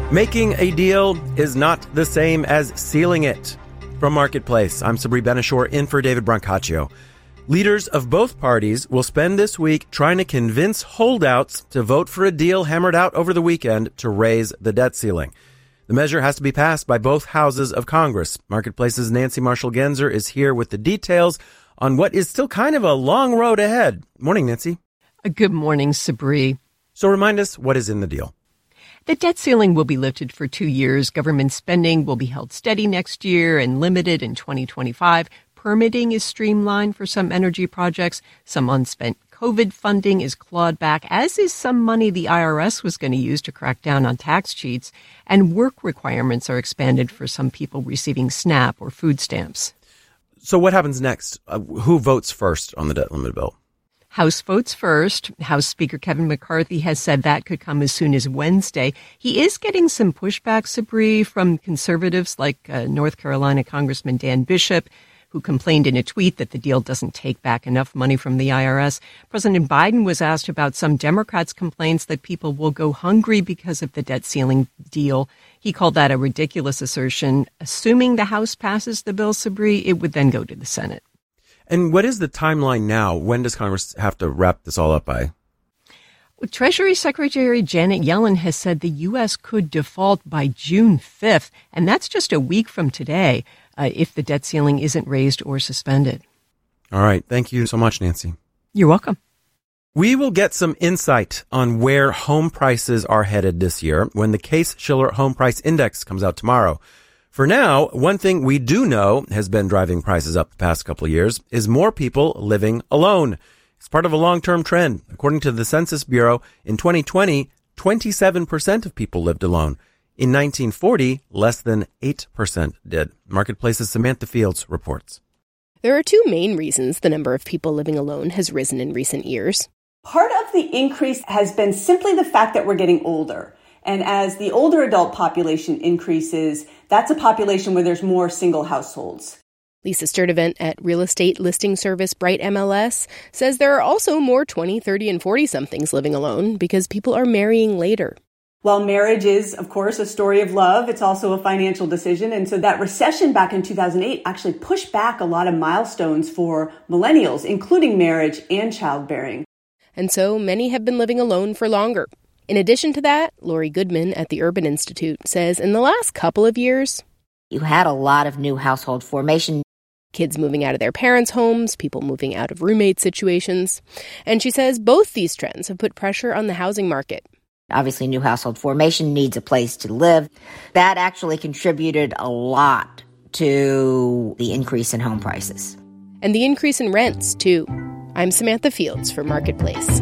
Making a deal is not the same as sealing it. From Marketplace, I'm Sabri Benishore in for David Brancaccio. Leaders of both parties will spend this week trying to convince holdouts to vote for a deal hammered out over the weekend to raise the debt ceiling. The measure has to be passed by both houses of Congress. Marketplace's Nancy Marshall-Genzer is here with the details on what is still kind of a long road ahead. Morning, Nancy. Good morning, Sabri. So remind us, what is in the deal? The debt ceiling will be lifted for 2 years. Government spending will be held steady next year and limited in 2025. Permitting is streamlined for some energy projects. Some unspent COVID funding is clawed back, as is some money the IRS was going to use to crack down on tax cheats. And work requirements are expanded for some people receiving SNAP or food stamps. So what happens next? Who votes first on the debt limit bill? House votes first. House Speaker Kevin McCarthy has said that could come as soon as Wednesday. He is getting some pushback, Sabri, from conservatives like North Carolina Congressman Dan Bishop, who complained in a tweet that the deal doesn't take back enough money from the IRS. President Biden was asked about some Democrats' complaints that people will go hungry because of the debt ceiling deal. He called that a ridiculous assertion. Assuming the House passes the bill, Sabri, it would then go to the Senate. And what is the timeline now? When does Congress have to wrap this all up by? Treasury Secretary Janet Yellen has said the U.S. could default by June 5th, and that's just a week from today, if the debt ceiling isn't raised or suspended. All right. Thank you so much, Nancy. You're welcome. We will get some insight on where home prices are headed this year when the Case-Shiller Home Price Index comes out tomorrow. For now, one thing we do know has been driving prices up the past couple of years is more people living alone. It's part of a long-term trend. According to the Census Bureau, in 2020, 27% of people lived alone. In 1940, less than 8% did. Marketplace's Samantha Fields reports. There are two main reasons the number of people living alone has risen in recent years. Part of the increase has been simply the fact that we're getting older. And as the older adult population increases, that's a population where there's more single households. Lisa Sturdivant at real estate listing service Bright MLS says there are also more 20, 30, and 40-somethings living alone because people are marrying later. While marriage is, of course, a story of love, it's also a financial decision. And so that recession back in 2008 actually pushed back a lot of milestones for millennials, including marriage and childbearing. And so many have been living alone for longer. In addition to that, Lori Goodman at the Urban Institute says in the last couple of years, you had a lot of new household formation. Kids moving out of their parents' homes, people moving out of roommate situations. And she says both these trends have put pressure on the housing market. Obviously, new household formation needs a place to live. That actually contributed a lot to the increase in home prices. And the increase in rents, too. I'm Samantha Fields for Marketplace.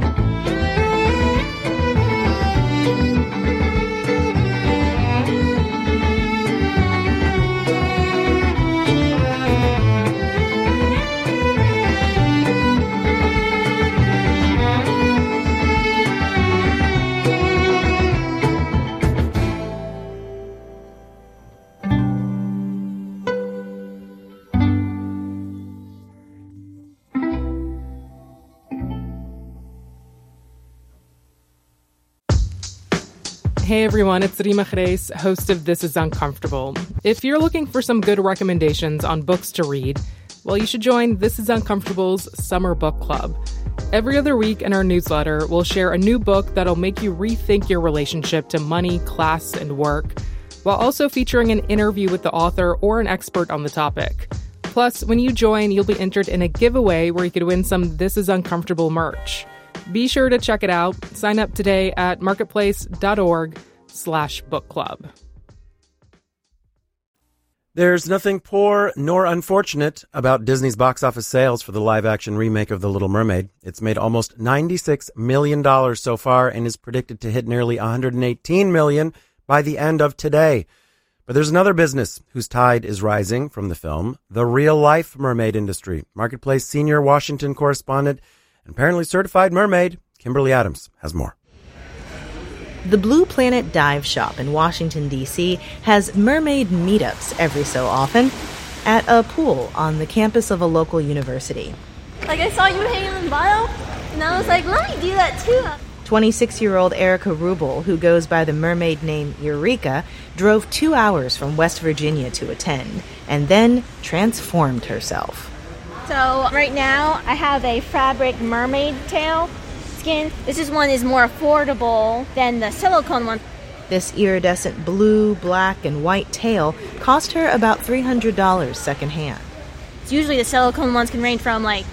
Hey everyone, it's Rima Khreis, host of This Is Uncomfortable. If you're looking for some good recommendations on books to read, well, you should join This Is Uncomfortable's Summer Book Club. Every other week in our newsletter, we'll share a new book that'll make you rethink your relationship to money, class, and work, while also featuring an interview with the author or an expert on the topic. Plus, when you join, you'll be entered in a giveaway where you could win some This Is Uncomfortable merch. Be sure to check it out. Sign up today at marketplace.org/book club. There's nothing poor nor unfortunate about Disney's box office sales for the live-action remake of The Little Mermaid. It's made almost $96 million so far and is predicted to hit nearly $118 million by the end of today. But there's another business whose tide is rising from the film, the real-life mermaid industry. Marketplace senior Washington correspondent and apparently certified mermaid, Kimberly Adams, has more. The Blue Planet Dive Shop in Washington, D.C. has mermaid meetups every so often at a pool on the campus of a local university. Like, I saw you hanging in bio, and I was like, let me do that too. 26-year-old Erica Rubel, who goes by the mermaid name Eureka, drove 2 hours from West Virginia to attend, and then transformed herself. So right now I have a fabric mermaid tail skin. This one is more affordable than the silicone one. This iridescent blue, black, and white tail cost her about $300 secondhand. Usually the silicone ones can range from like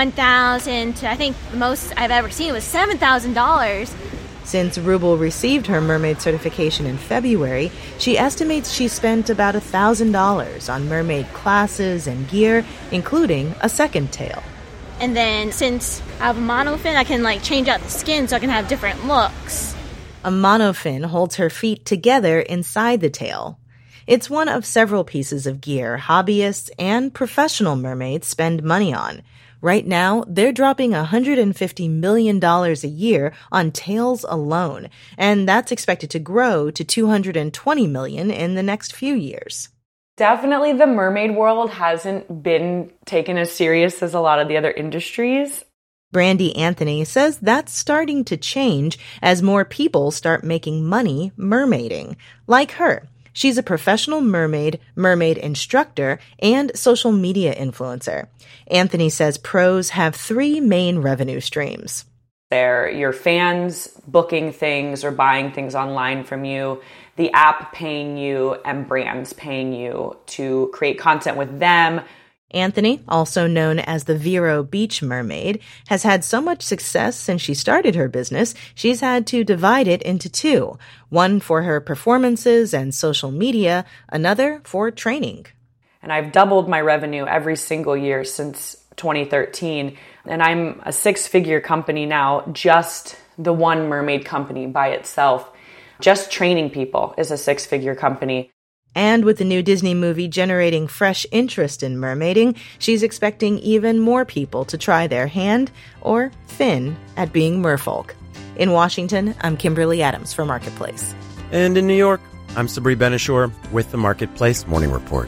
$1,000 to I think the most I've ever seen was $7,000. Since Rubel received her mermaid certification in February, she estimates she spent about $1,000 on mermaid classes and gear, including a second tail. And then since I have a monofin, I can change out the skin so I can have different looks. A monofin holds her feet together inside the tail. It's one of several pieces of gear hobbyists and professional mermaids spend money on. Right now, they're dropping $150 million a year on tails alone, and that's expected to grow to $220 million in the next few years. Definitely the mermaid world hasn't been taken as serious as a lot of the other industries. Brandy Anthony says that's starting to change as more people start making money mermaiding, like her. She's a professional mermaid instructor, and social media influencer. Anthony says pros have 3 main revenue streams. They're your fans booking things or buying things online from you, the app paying you, and brands paying you to create content with them. Anthony, also known as the Vero Beach Mermaid, has had so much success since she started her business, she's had to divide it into 2. One for her performances and social media, another for training. And I've doubled my revenue every single year since 2013. And I'm a 6-figure company now, just the one mermaid company by itself. Just training people is a 6-figure company. And with the new Disney movie generating fresh interest in mermaiding, she's expecting even more people to try their hand, or fin, at being merfolk. In Washington, I'm Kimberly Adams for Marketplace. And in New York, I'm Sabri Ben-Achour with the Marketplace Morning Report.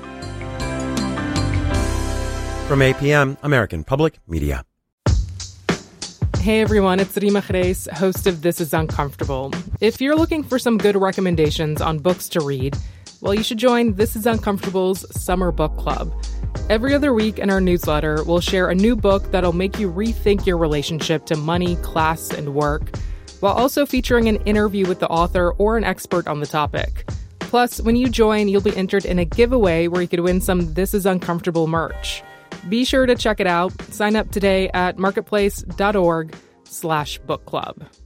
From APM, American Public Media. Hey everyone, it's Rima Khreis, host of This Is Uncomfortable. If you're looking for some good recommendations on books to read, well, you should join This Is Uncomfortable's Summer Book Club. Every other week in our newsletter, we'll share a new book that'll make you rethink your relationship to money, class, and work, while also featuring an interview with the author or an expert on the topic. Plus, when you join, you'll be entered in a giveaway where you could win some This Is Uncomfortable merch. Be sure to check it out. Sign up today at marketplace.org/book club.